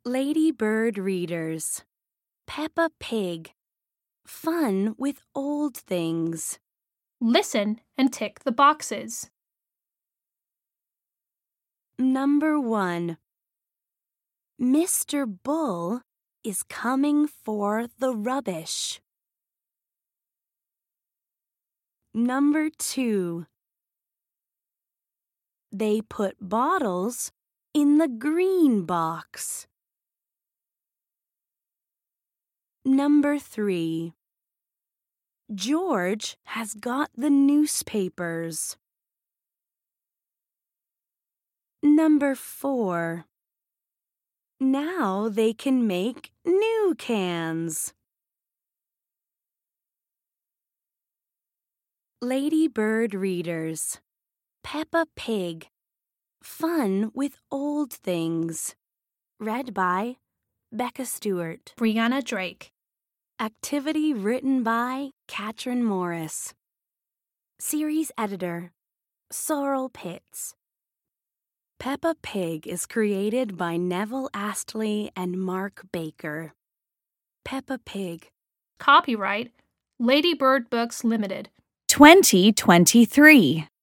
Lady Bird readers. Peppa Pig. Fun with old things. Listen and tick the boxes. Number 1. Mr. Bull is coming for the rubbish. Number 2. They put bottles in the green box. Number 3. George has got the newspapers. Number 4. Now they can make new cans. Lady Bird readers. Peppa Pig. Fun with old things. Read by Becca Stewart. Brianna Drake. Activity written by Katrin Morris. Series editor Sorrel Pitts. Peppa Pig is created by Neville Astley and Mark Baker. Peppa Pig. Copyright Lady Bird Books Limited. 2023.